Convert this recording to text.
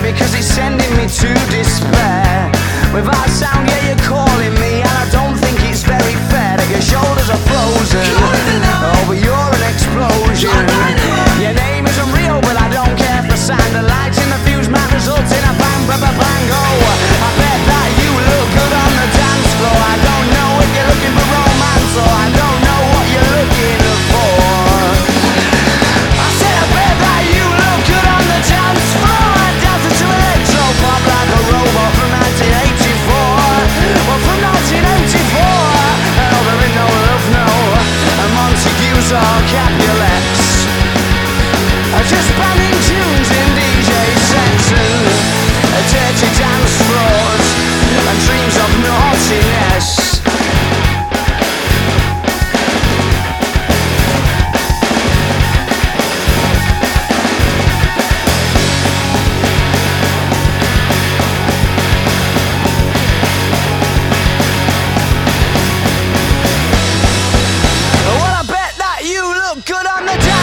because it's sending me to despair. Without sound, yeah, you're calling me, and I don't think it's very fair that your shoulders are frozen. Oh, but you're an explosion. Your name isn't real, but I don't care for sound. The lights in the fuse might result in a bang, bang, bang, bang. Oh, I bet that you look good on the dance floor. I don't know if you're looking for romance, or I don't know what you're looking for. I said I bet that you look good on the dance floor. Dancing to electro pop like a robot from 1984. Well, from 1984. Oh, there ain't no love, no. And Montagues or Capulets. Just banging tunes in DJ sets and dirty dance floors and dreams of naughtiness. Well, I bet that you look good on the